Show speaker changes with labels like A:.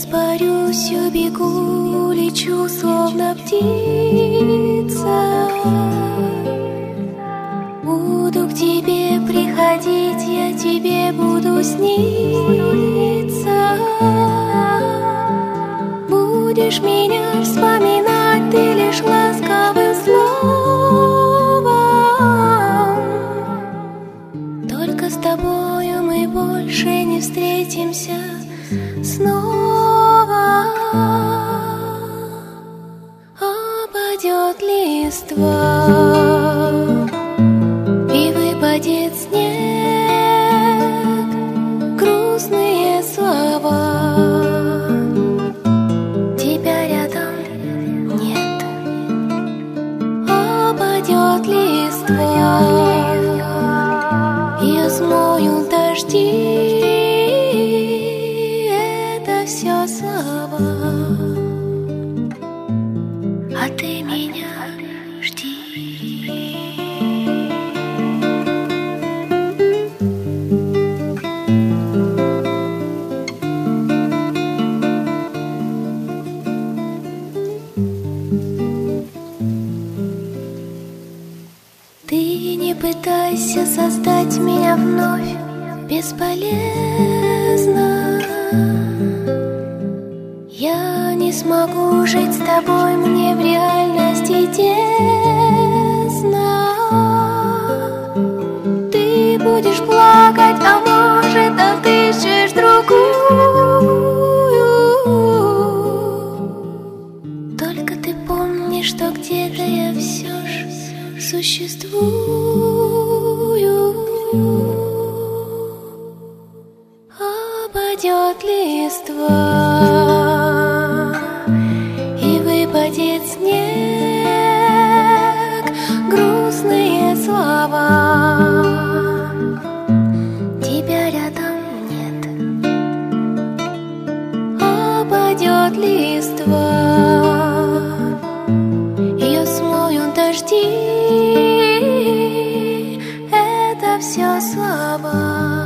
A: испарюсь, убегу, лечу, словно птица. Буду к тебе приходить, я тебе буду сниться. Будешь меня вспоминать, ты лишь ласковым словом. Только с тобою мы больше не встретимся снова. Опадет листва и выпадет снег, грустные слова. Тебя рядом нет. Опадет листва, я смою дожди. Это все слова, а ты меня жди. Ты не пытайся создать меня вновь, бесполезно. Я не смогу жить с тобой, мне в реальности тесно. Ты будешь плакать, а может, отыщешь другую. Только ты помни, что где-то я все ж существую. Опадет листва и выпадет снег, грустные слова. Тебя рядом нет. Опадет листва, ее смоют дожди. Это все слова.